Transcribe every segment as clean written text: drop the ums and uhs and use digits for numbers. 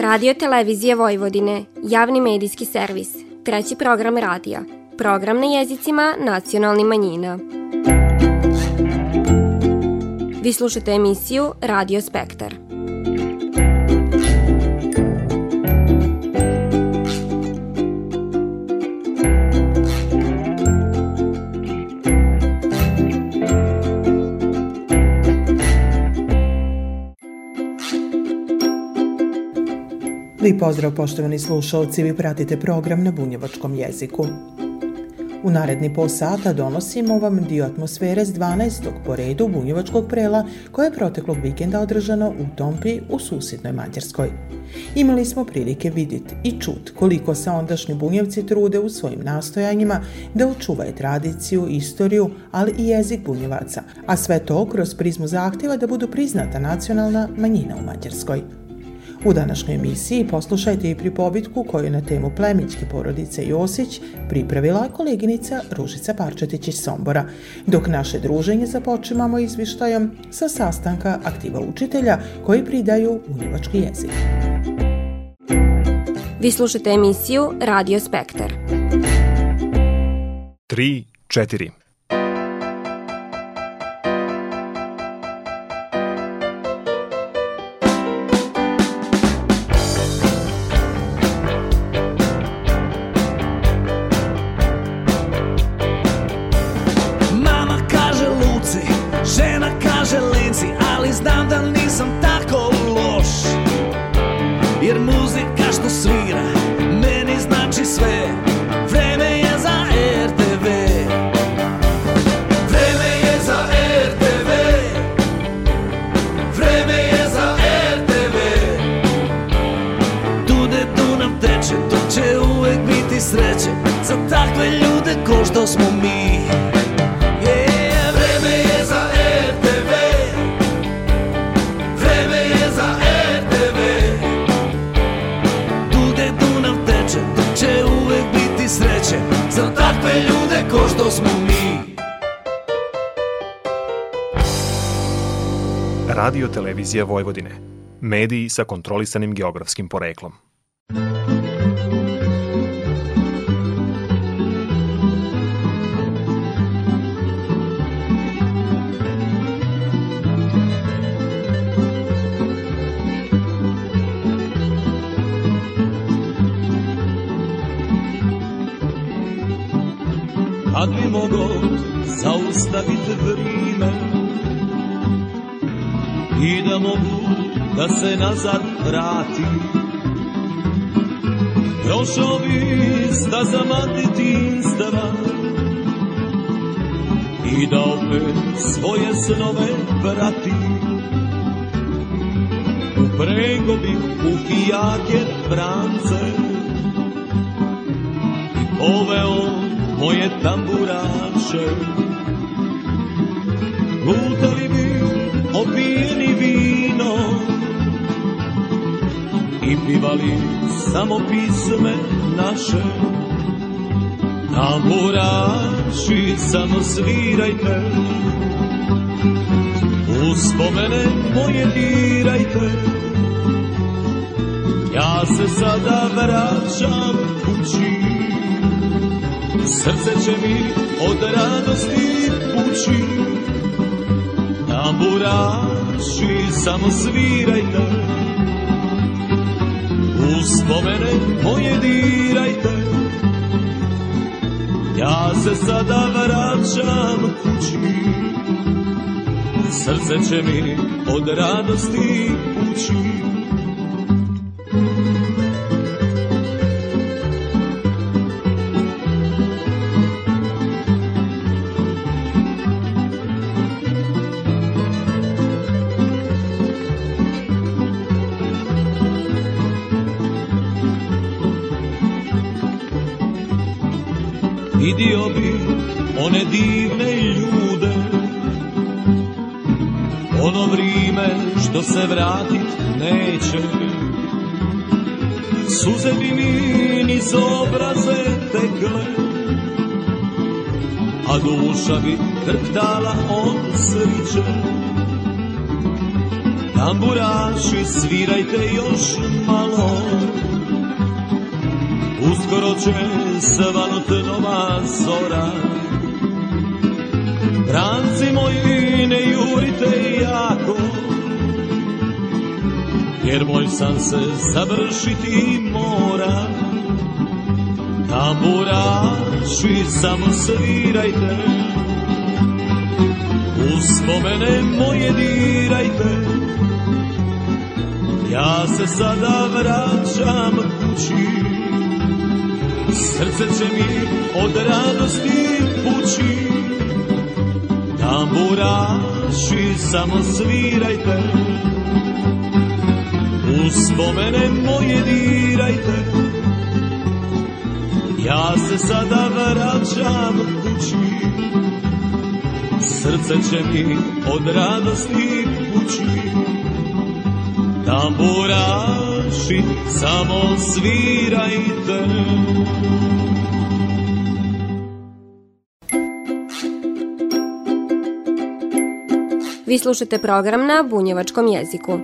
Radio Televizije Vojvodine, javni medijski servis, treći program radija, program na jezicima nacionalnih manjina. Vi slušate emisiju Radio Spektar. Lijep pozdrav poštovani slušalci, vi pratite program na bunjevačkom jeziku. U naredni pol sata donosimo vam dio atmosfere s 12. po redu bunjevačkog prela koje je proteklog vikenda održano u Tompi u susjednoj Mađarskoj. Imali smo prilike vidjeti i čut koliko se ondašnji bunjevci trude u svojim nastojanjima da očuvaju tradiciju, istoriju, ali i jezik bunjevaca, a sve to kroz prizmu zahtjeva da budu priznata nacionalna manjina u Mađarskoj. U današnjoj emisiji poslušajte i pripovitku koju je na temu plemićke porodice Josić pripravila koleginica Ružica Parčetić iz Sombora, dok naše druženje započimamo izvještajom sa sastanka aktiva učitelja koji pridaju bunjevački jezik. Vi slušate emisiju Radio Spektar. 3-4. Znam da nisam tako loš, jer muzika što svira meni znači sve. Vreme je za RTV, vreme je za RTV, vreme je za RTV. Tude Dunav teče, to će uvek biti sreće za takve ljude ko što smo mi. Sreće za takve ljude ko što smo mi. Radio Televizija Vojvodine. Mediji sa kontrolisanim geografskim poreklom. Kad bi mogo zaustaviti vrijeme i da mogu da se nazad vratim, prošao bi stazama detinjstva i da opet svoje snove vratim. Uprego bih u fijake vrance i poveo moje tamburaše. Lutali bi opijeni vino i pivali samo pisme naše. Tamburaši samo svirajte, uspomene moje dirajte. Ja se sada vraćam kući, srce će mi od radosti pući. Tamburaši samo svirajte, uspomene moje dirajte. Ja se sada vraćam kući, srce će mi od radosti pući. Vidio bi one divne ljude, ono vrijeme što se vratit neće. Suze bi mi niz obraze tekle, a duša bi trptala od sriće. Tamburaši, svirajte još malo, uskoro će svanut nova zora. Branci moji, ne jurite jako, jer moj san se završiti mora. Tamburaši, samo svirajte, uspomene moje dirajte. Ja se sada vraćam kući, srce će mi od radosti pući. Tamburaši, samo svirajte, uspomene moje dirajte. Ja se sada vraćam kući, srce će mi od radosti pući. Tamburaši, samo svirajte. Vi slušate program na bunjevačkom jeziku.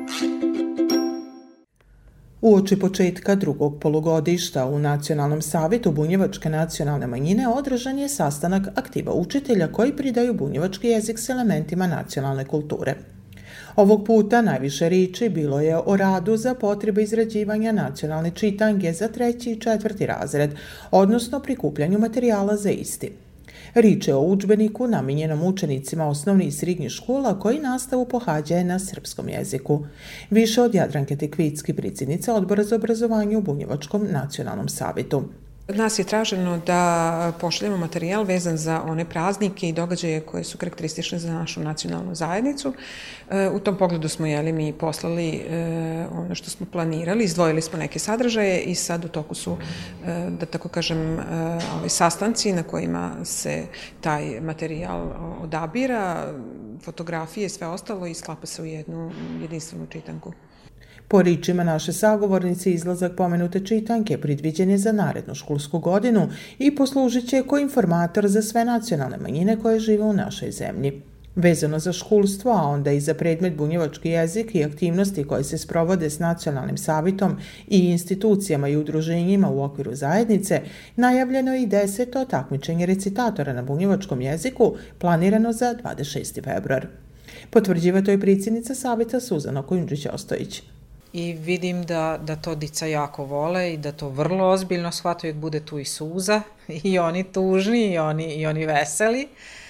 Uoči početka drugog polugodišta u Nacionalnom savetu bunjevačke nacionalne manjine održan je sastanak aktiva učitelja koji pridaju bunjevački jezik s elementima nacionalne kulture. Ovog puta najviše riječi bilo je o radu za potrebe izrađivanja nacionalne čitange za 3. i 4. razred, odnosno prikupljanju materijala za isti. Riječ je o udžbeniku namijenjenom učenicima osnovnih i srednjih škola koji nastavu pohađaju na srpskom jeziku. Više od Jadranke Tekvicki, predsjednica Odbora za obrazovanje u Bunjevačkom nacionalnom savetu. Od nas je traženo da pošaljemo materijal vezan za one praznike i događaje koje su karakteristične za našu nacionalnu zajednicu. U tom pogledu smo mi poslali ono što smo planirali, izdvojili smo neke sadržaje i sad u toku su, da tako kažem, sastanci na kojima se taj materijal odabira, fotografije i sve ostalo i sklapa se u jednu jedinstvenu čitanku. Po riječima naše sagovornice, izlazak pomenute čitanke predviđen je za narednu školsku godinu i poslužit će kao informator za sve nacionalne manjine koje žive u našoj zemlji. Vezano za školstvo, a onda i za predmet bunjevački jezik i aktivnosti koje se sprovode s nacionalnim savetom i institucijama i udruženjima u okviru zajednice, najavljeno je i 10. takmičenje recitatora na bunjevačkom jeziku planirano za 26. februar. Potvrđiva to je predsjednica saveta Suzana Kujundžić-Ostojić. I vidim da to dica jako vole i da to vrlo ozbiljno shvataju, bude tu i suza, i oni tužni, i oni veseli.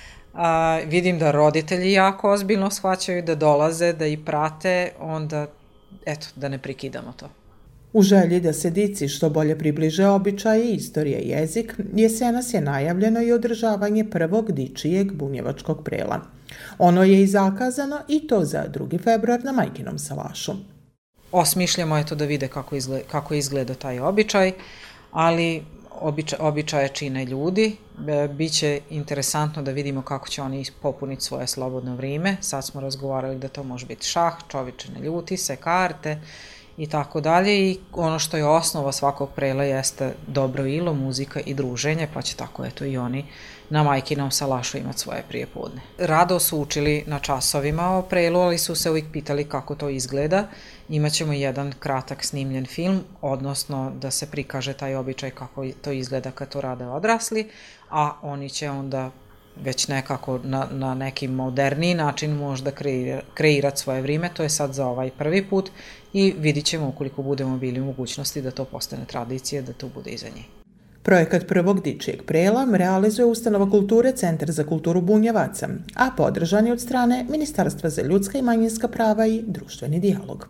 Vidim da roditelji jako ozbiljno shvaćaju, da dolaze, da i prate, onda, eto, da ne prekidamo to. U želji da se dici što bolje približe običaje i istorije i jezik, jesenas je najavljeno i održavanje prvog dičijeg bunjevačkog prela. Ono je i zakazano i to za 2. februar na Majkinom salašu. Osmišljamo je to da vide kako izgleda taj običaj, ali običaje čine ljudi. Biće interesantno da vidimo kako će oni popuniti svoje slobodno vrijeme. Sad smo razgovarali da to može biti šah, čoviče ne ljuti se, karte i tako dalje. I ono što je osnova svakog prela jeste dobro ilo, muzika i druženje, pa će tako eto i oni na Majkinom salašu imati svoje prijepodne. Rado su učili na časovima o prelu, ali su se uvijek pitali kako to izgleda. Imaćemo jedan kratak snimljen film, odnosno da se prikaže taj običaj kako to izgleda kad to rade odrasli, a oni će onda već nekako na neki moderniji način možda kreirati svoje vrijeme. To je sad za ovaj prvi put i vidit ćemo ukoliko budemo bili u mogućnosti da to postane tradicija, da to bude iza njih. Projekat prvog dičijeg prela realizuje Ustanova kulture Centar za kulturu Bunjevaca, a podržan je od strane Ministarstva za ljudska i manjinska prava i društveni dijalog.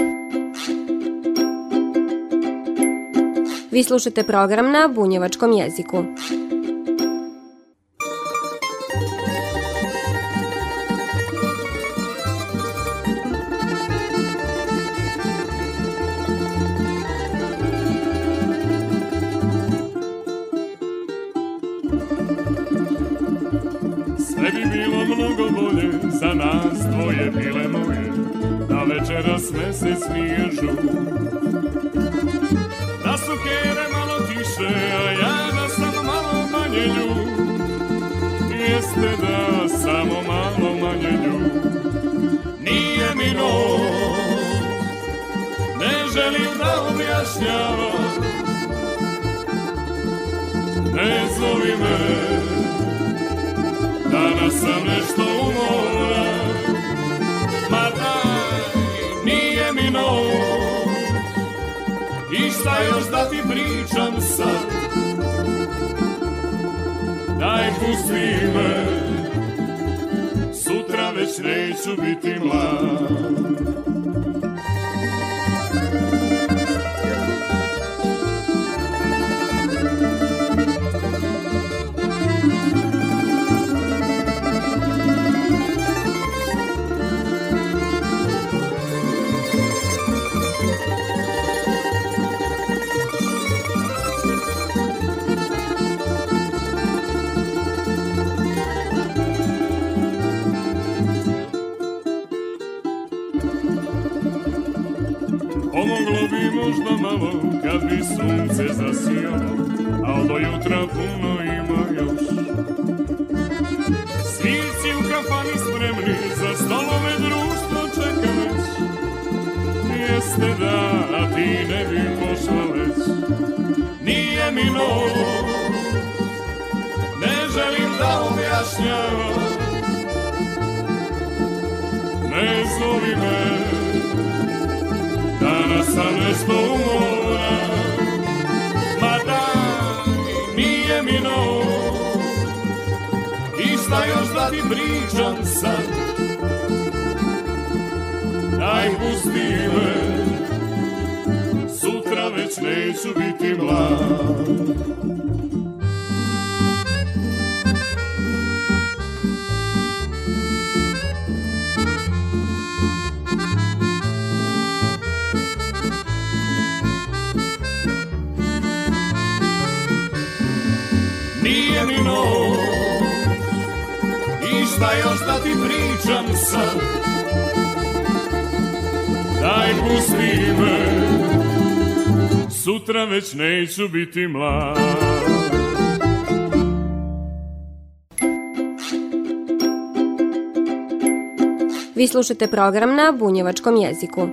Vi slušate program na bunjevačkom jeziku. Sve bi bilo mnogo bolje za nas dvoje, bile moje, da večeras me se smiježu. Da su kere malo tiše, a ja da sam malo manje ljud. Jeste da samo malo manje ljud. Nije mi noć objašnjava. Ne zovi me, danas sam nešto umora. Ma daj, nije mi noć, i šta još da ti pričam sad. Daj pusti me, sutra već neću biti mlad. Pomoglo bi možda malo kad bi sunce zasijalo, al do jutra puno ima još. Svirci u kafani spremni, za stolove društvo čeka već. Jeste da ti ne bi pošla već, nije mi noć, ne želim da objašnjavam. Ne zovi me, danas sam nešto umora. Ma daj, nije mi noć, i šta još da ti pričam sad. Daj pusti me, sutra već neću biti mlad. Nije mi noć, i šta još da ti pričam sad. Daj pusti me, sutra već neću biti mlad. Vi slušate program na bunjevačkom jeziku.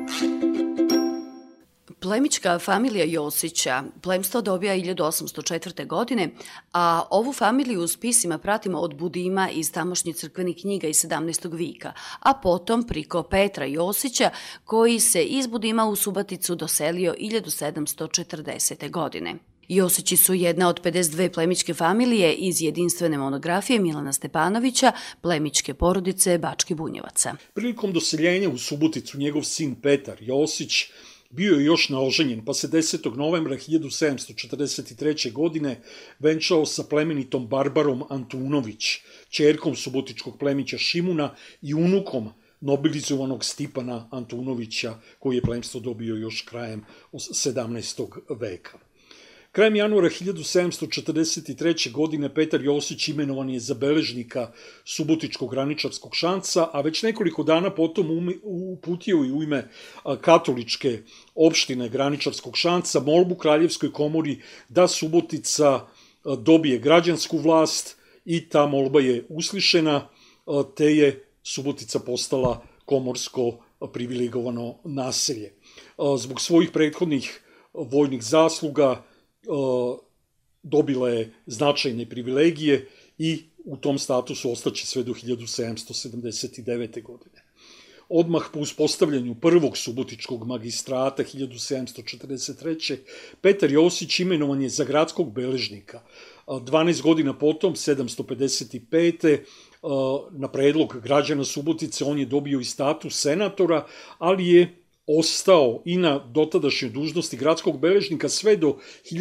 Plemićka familija Josića plemstvo dobija 1804. godine, a ovu familiju u spisima pratimo od Budima iz tamošnjih crkvenih knjiga iz 17. vika, a potom priko Petra Josića, koji se iz Budima u Suboticu doselio 1740. godine. Josići su jedna od 52 plemićke familije iz jedinstvene monografije Milana Stepanovića, plemićke porodice Bački Bunjevaca. Prilikom doseljenja u Suboticu njegov sin Petar Josić bio je još naoženjen, pa se 10. novembra 1743. godine venčao sa plemenitom Barbarom Antunović, ćerkom subotičkog plemića Šimuna i unukom nobilizovanog Stipana Antunovića, koji je plemstvo dobio još krajem 17. veka. Krajem januara 1743. godine Petar Josić imenovan je za beležnika Subotičkog graničarskog šanca, a već nekoliko dana potom uputio i u ime katoličke opštine graničarskog šanca molbu Kraljevskoj komori da Subotica dobije građansku vlast i ta molba je uslišena, te je Subotica postala komorsko privilegovano naselje. Zbog svojih prethodnih vojnih zasluga dobila je značajne privilegije i u tom statusu ostaće sve do 1779. godine. Odmah po uspostavljanju prvog subotičkog magistrata 1743. Petar Josić imenovan je za gradskog beležnika. 12 godina potom, 755. na predlog građana Subotice on je dobio i status senatora, ali je ostao i na dotadašnjoj dužnosti gradskog beležnika sve do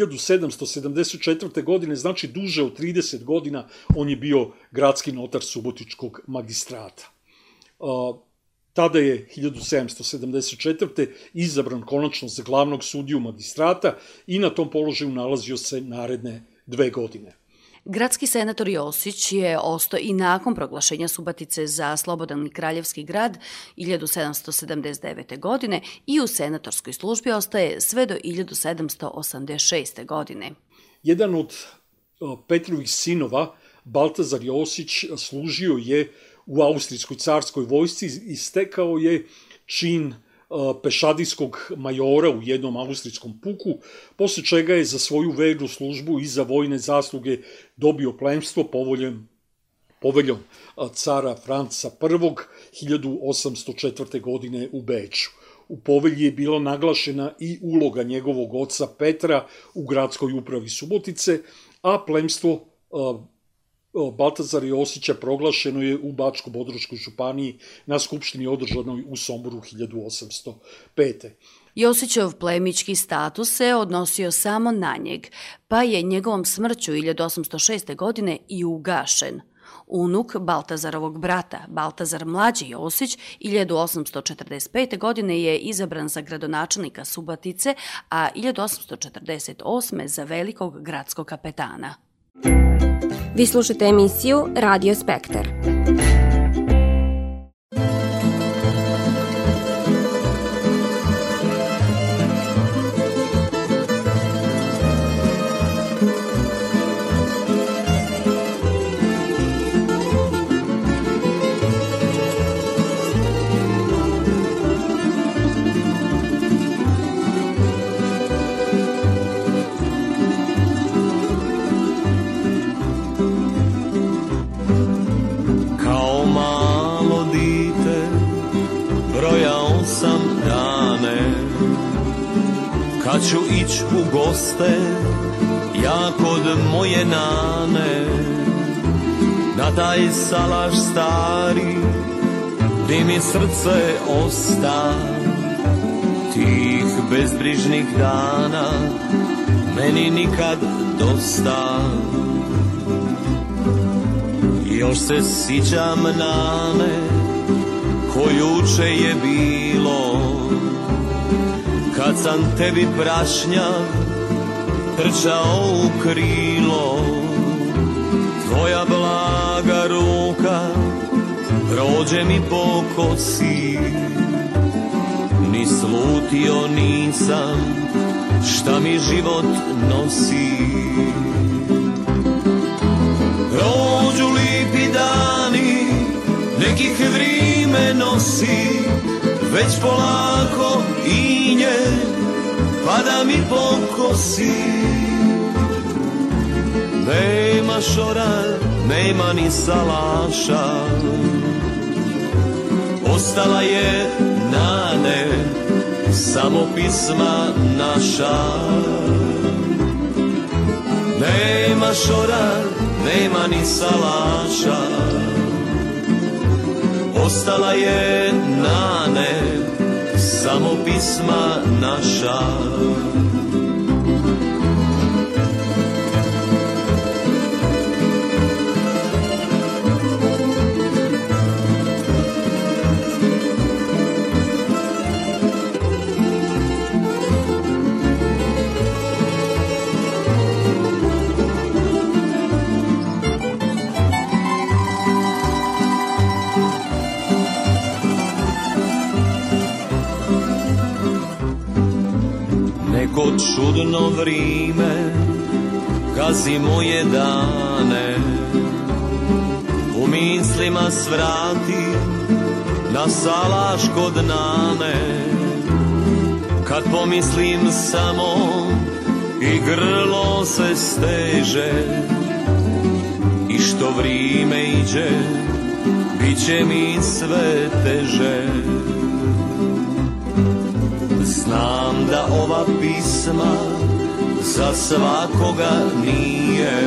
1774. godine, znači duže od 30 godina on je bio gradski notar Subotičkog magistrata. Tada je 1774. izabran konačno za glavnog sudiju magistrata i na tom položaju nalazio se naredne 2 godine. Gradski senator Josić je ostao i nakon proglašenja Subotice za slobodan i kraljevski grad 1779. godine i u senatorskoj službi ostaje sve do 1786. godine. Jedan od Petrovih sinova, Baltazar Josić, služio je u Austrijskoj carskoj vojsci i stekao je čin pešadijskog majora u jednom austrijskom puku, posle čega je za svoju vernu službu i za vojne zasluge dobio plemstvo poveljom cara Franca I 1804. godine u Beču. U povelji je bila naglašena i uloga njegovog oca Petra u gradskoj upravi Subotice, a plemstvo Baltazara Josića proglašeno je u Bačko-Bodroškoj županiji na skupštini održanoj u Somboru 1805. Josićev plemićki status se odnosio samo na njeg, pa je njegovom smrću 1806. godine i ugašen. Unuk Baltazarovog brata, Baltazar mlađi Josić, 1845. godine je izabran za gradonačelnika Subotice, a 1848. za velikog gradskog kapetana. Vi slušate emisiju Radio Spektar. Kad ću ić u goste, ja kod moje nane, na taj salaš stari, gdje mi srce osta, tih bezbrižnih dana, meni nikad dosta. Još se sjećam nane, ko juče je bilo, kad sam tebi prašnjav trčao u krilo, tvoja blaga ruka prođe mi po kosi, ni slutio nisam šta mi život nosi. Prođu lipi dani, nekih vrime nosi, već polako i nje pada mi po kosi. Nema šora, nema ni salaša, ostala je nane, samo pisma naša. Nema šora, nema ni salaša, ostala je nane, samo pisma naša. Neko čudno vrime gazi moje dane, u mislima svrati na salaš kod nane. Kad pomislim samo i grlo se steže, i što vrime iđe, bit će mi sve teže. Znam da ova pisma za svakoga nije,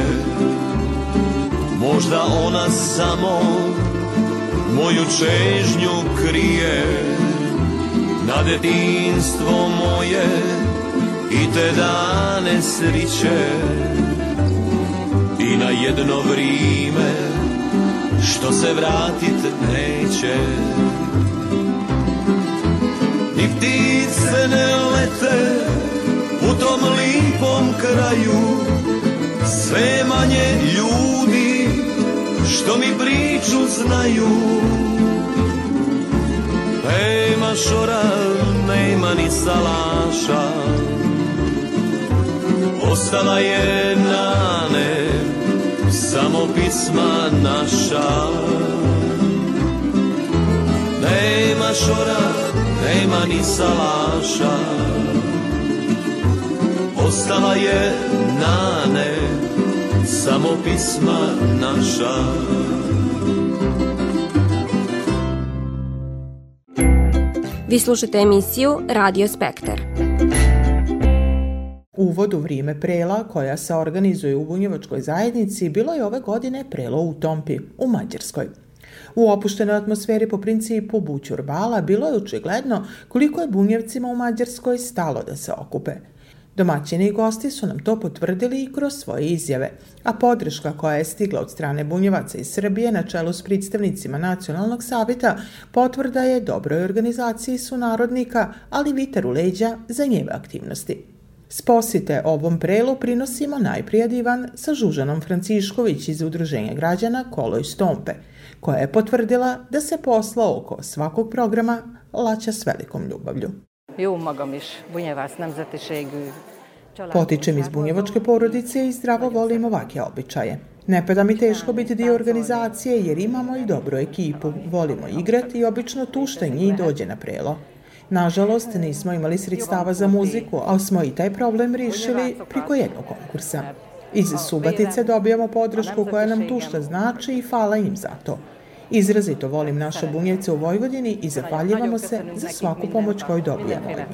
možda ona samo moju čežnju krije, na detinjstvo moje i te dane sriće, i na jedno vrime što se vratit neće. Ni ptice ne lete u tom lipom kraju, sve manje ljudi što mi priču znaju. Nema šora, nema ni salaša, ostala je nane, samo pisma naša. Nema šora, nema ni salaša. Ostala je nane, samo pisma naša. Vi slušate emisiju Radio Spektar. Uvod u vrijeme prela koja se organizuje u bunjevačkoj zajednici bilo je ove godine prelo u Tompi, u Mađarskoj. U opuštenoj atmosferi po principu bućur bala bilo je očigledno koliko je bunjevcima u Mađarskoj stalo da se okupe. Domaćini i gosti su nam to potvrdili i kroz svoje izjave, a podrška koja je stigla od strane bunjevaca iz Srbije na čelu s predstavnicima Nacionalnog savjeta potvrda je dobroj organizaciji sunarodnika, ali viter u leđa za njeve aktivnosti. S posjete ovom prelu prinosimo najprije divan sa Žužanom Francišković iz Udruženja građana Kolo iz Tompe, koja je potvrdila da se posla oko svakog programa laća s velikom ljubavlju. Potičem iz bunjevačke porodice i zdravo volim ovakve običaje. Ne pada mi teško biti dio organizacije jer imamo i dobru ekipu, volimo igrati i obično tu što njih dođe na prelo. Nažalost, nismo imali sredstava za muziku, ali smo i taj problem riješili preko jednog konkursa. Iz Subotice dobijamo podršku koja nam tu šta znači i hvala im za to. Izrazito volim naše bunjevce u Vojvodini i zahvaljujemo se za svaku pomoć koju dobijemo od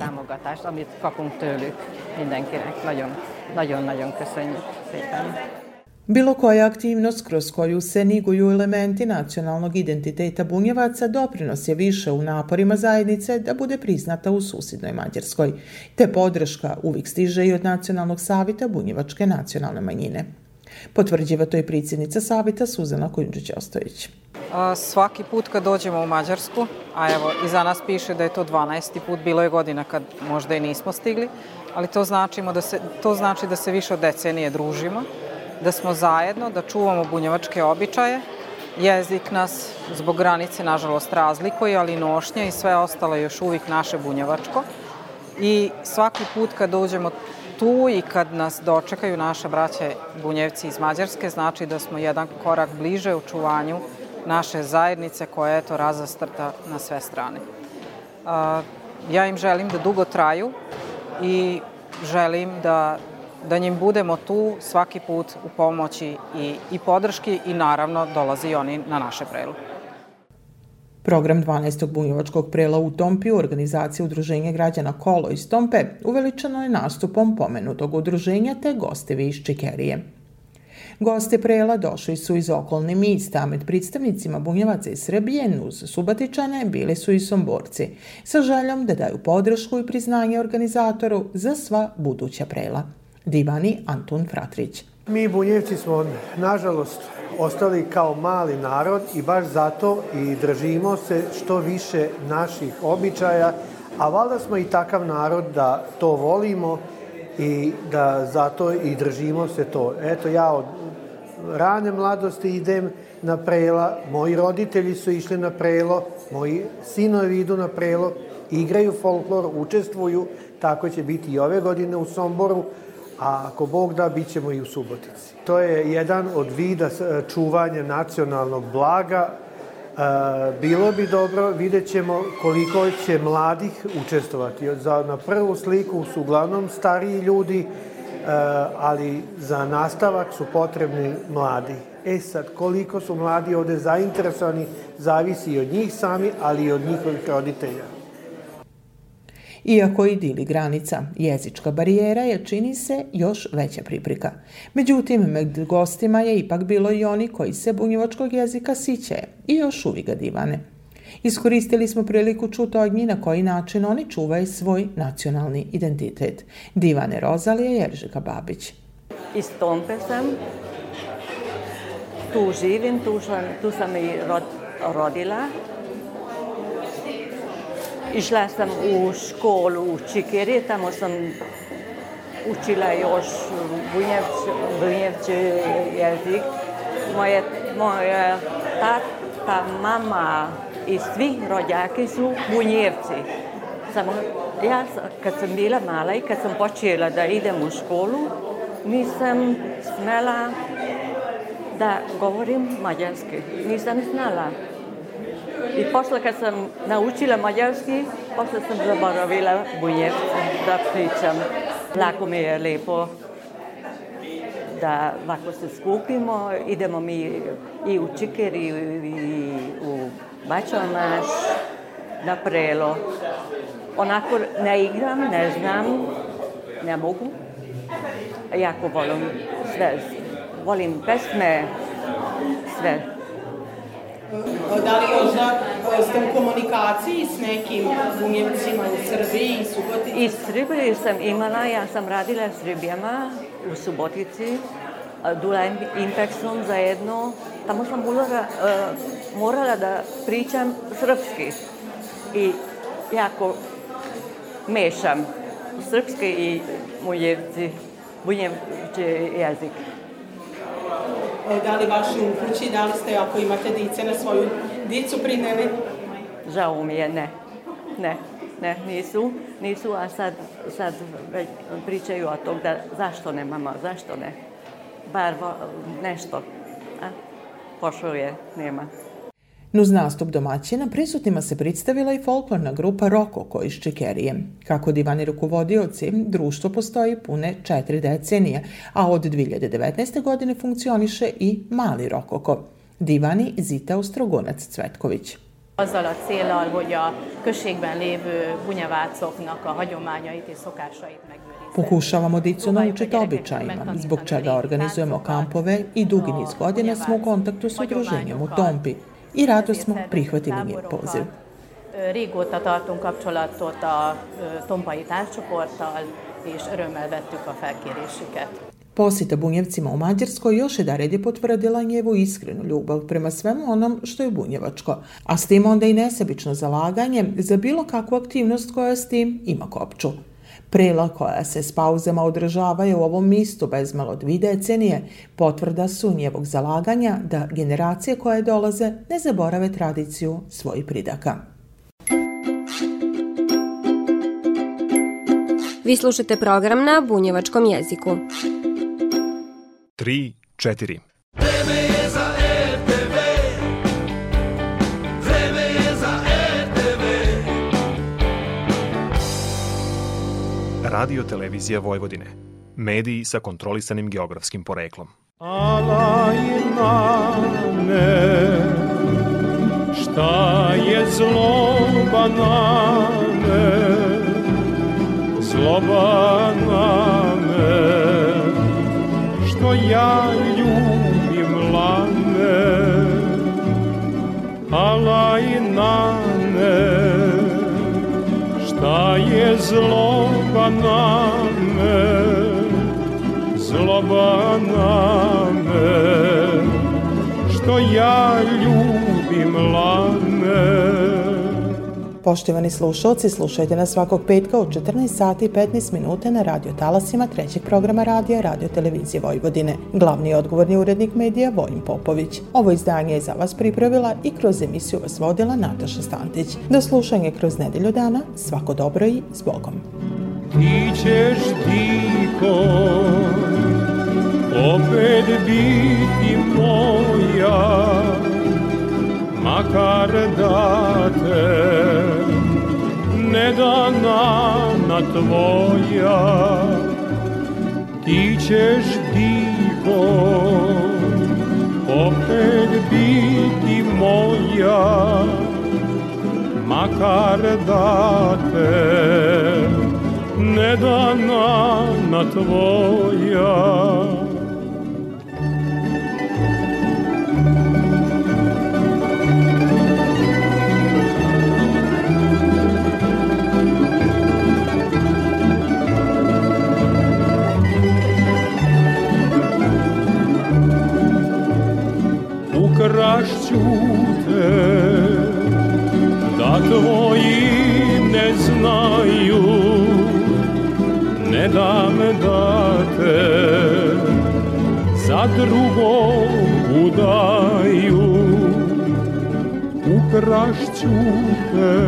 njih. Bilo koja aktivnost kroz koju se niguju elementi nacionalnog identiteta bunjevaca doprinos je više u naporima zajednice da bude priznata u susjednoj Mađarskoj, te podrška uvijek stiže i od Nacionalnog savjeta bunjevačke nacionalne manjine. Potvrđiva to i predsjednica savjeta Suzana Kujundžić-Ostojić. Svaki put kad dođemo u Mađarsku, a evo i za nas piše da je to 12. put, bilo je godina kad možda i nismo stigli, ali to znači da se više od decenije družimo, da smo zajedno, da čuvamo bunjevačke običaje. Jezik nas zbog granice nažalost razlikuje, ali nošnje i sve ostalo je još uvijek naše bunjevačko. I svaki put kad dođemo tu i kad nas dočekaju naše braće bunjevci iz Mađarske, znači da smo jedan korak bliže u čuvanju naše zajednice koja je to razastrta na sve strane. Ja im želim da dugo traju i želim da njim budemo tu svaki put u pomoći i podrški i naravno dolazi oni na naše prelo. Program 12. bunjevačkog prela u Tompi u organizaciji Udruženja građana Kolo iz Tompe uveličano je nastupom pomenutog udruženja te gostevi iz Čikerije. Goste prela došli su iz okolnih mjesta, a med predstavnicima bunjevaca iz Srbije uz Subotičane bili su i Somborci, sa željom da daju podršku i priznanje organizatoru za sva buduća prela. Divani Antun Fratrić. Mi bunjevci smo, nažalost, ostali kao mali narod i baš zato i držimo se što više naših običaja, a valjda smo i takav narod da to volimo i da zato i držimo se to. Eto, ja od rane mladosti idem na prela, moji roditelji su išli na prelo, moji sinovi idu na prelo, igraju folklor, učestvuju, tako će biti i ove godine u Somboru, a ako Bog da, bit ćemo i u Subotici. To je jedan od vida čuvanja nacionalnog blaga. Bilo bi dobro, vidjet ćemo koliko će mladih učestvovati. Na prvu sliku su uglavnom stariji ljudi, ali za nastavak su potrebni mladi. Sad, koliko su mladi ovdje zainteresovani, zavisi i od njih sami, ali i od njihovih roditelja. Iako i dili granica, jezička barijera je, čini se, još veća priprika. Međutim, med gostima je ipak bilo i oni koji se bunjevačkog jezika sićaje i još uvijek ga divane. Iskoristili smo priliku čuti od njih na koji način oni čuvaju svoj nacionalni identitet. Divane Rozalije Jeržika Babić. Iz Tompe sam, tu živim, tu sam i rodila. Išla sam u školu u Čikiri, tamo sam učila još bunjevči jezik. Moja tata, mama i svi rođaki su bunjevci. Samo ja kad sam bila mala i kad sam počela da idem u školu, nisam smela da govorim mađarski. Nisam znala. I posle kad sam naučila mađarski, posle sam zaboravila Bunjevce da pričam. Lako mi je lepo da lako se skupimo, idemo mi i u Čiker i u Bačalmaš, na Prelo. Onako ne igram, ne znam, ne mogu. Jako volim sve. Volim pesme, sve. Da li možda ste u komunikaciji s nekim Bunjevcima u Srbiji i Subotici? I Srbiji sam imala, ja sam radila s Ribijama u Subotici, Dula Impexom zajedno. Tamo sam morala da pričam srpski i jako mešam srpski i bunjevči jezik. Da li vaši ukući, da li ste, ako imate dice, na svoju dicu prineli? Žao mi je, ne, nisu, a sad pričaju o tog da zašto ne, mama, zašto ne? Bar nešto, pošao je, nema. Uz nastup domaćina prisutnima se predstavila i folklorna grupa Rokoko iz Čikerije. Kako divani rukovodioci, društvo postoji pune 4 decenije, a od 2019. godine funkcioniše i Mali Rokoko. Divani Zita Ostrogonac-Cvetković. Azzal a céllal, hogy a községben lévő bunyevácoknak a hagyományait és szokásait megőrizni. Pokušavamo dicu naučiti običajima, zbog čega organizujemo kampove i dugi niz godina smo u kontaktu s udruženjem u Tompi i rado smo prihvatili njen poziv. Régóta tartunk kapcsolatot a tompai társcsoporttal, és örömmel vettük a felkérésüket. Posjeta Bunjevcima u Mađarskoj još jedanput je potvrdila njevu iskrenu ljubav prema svemu onom što je bunjevačko, a s tim onda i nesebično zalaganje za bilo kakvu aktivnost koja s tim ima kopču. Prela koja se s pauzama održavaju u ovom mistu bezmalo 2 decenije, potvrda su njevog zalaganja da generacije koje dolaze ne zaborave tradiciju svojih pridaka. Vi slušate program na bunjevačkom jeziku. 3-4. Vreme je za RTV. Vreme je za RTV. Radio televizija Vojvodine. Mediji sa kontrolisanim geografskim poreklom. Alajnane, šta je zloba name, zloba name, što ja ljubim lane, alajnane, šta je zloba name, zloba name, što ja ljubim lane. Poštovani slušalci, slušajte nas svakog petka u 14 sati i 15 minuta na radio talasima trećeg programa radija Radio televizije Vojvodine. Glavni i odgovorni urednik medija Vojin Popović. Ovo izdanje je za vas pripravila i kroz emisiju vas vodila Nataša Stantić. Do slušanja kroz nedelju dana, svako dobro i s Bogom. Ti ćeš diko opet biti moja, makar da te ne da nana tvoja. Ti ćeš diko opet biti moja, makar da te ne da nana tvoja. Ukrašću te, da tvoji ne znaju, ne dam da te za drugog udaju. Ukrašću te,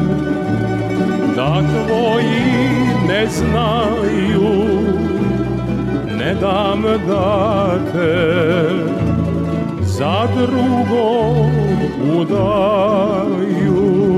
da tvoji ne znaju, ne dam da te za drugog udaju.